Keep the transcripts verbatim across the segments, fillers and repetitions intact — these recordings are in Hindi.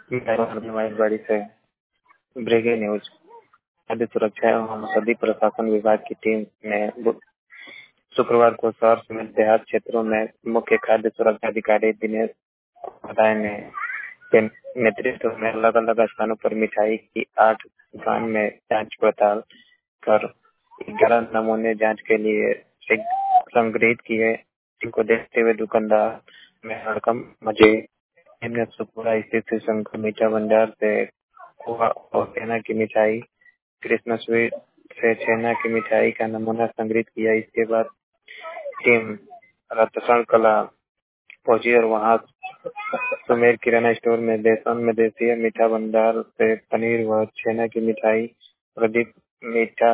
बाड़ी से ब्रेकिंग न्यूज। खाद्य सुरक्षा एवं औषधि प्रशासन विभाग की टीम ने शुक्रवार को शहर समेत देहात क्षेत्रों में मुख्य खाद्य सुरक्षा अधिकारी दिनेश पटाय ने के नेतृत्व में अलग अलग स्थानों पर मिठाई की आठ दुकान में जांच पड़ताल कर ग्यारह नमूने जांच के लिए संग्रहित किए, जिनको देखते हुए दुकानदार में हड़कम मचे। इनमें सुपुरा स्थित शंकर मीठा भंडार से खोआ और छेना की मिठाई, कृष्ण स्वीट से छेना की मिठाई का नमूना संग्रहित किया। इसके बाद टीम रतसन कला पहुंची और वहां सुमेर किराना स्टोर में बेसन में देसी मीठा भंडार से पनीर व छेना की मिठाई, प्रदीप मीठा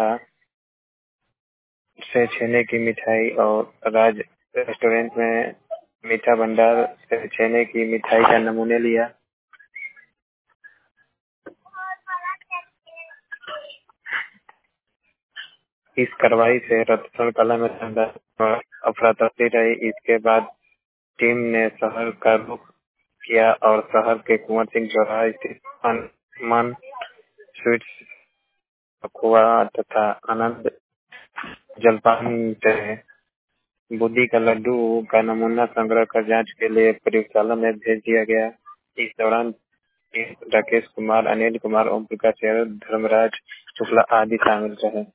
से छेने की मिठाई और राज रेस्टोरेंट में मीठा भंडार से छेने की मिठाई का नमूने लिया। इस कार्रवाई से रतन कला में अफरा तफरी रही। इसके बाद टीम ने शहर का रुख किया और शहर के कुंवर सिंह चौराहे स्थित मन स्वीट्स, खोआ तथा आनंद जलपान से बूंदी का लड्डू का नमूना संग्रह कर जांच के लिए प्रयोगशाला में भेज दिया गया। इस दौरान राकेश कुमार, अनिल कुमार, ओम प्रकाश यादव, धर्मराज शुक्ला आदि शामिल रहे।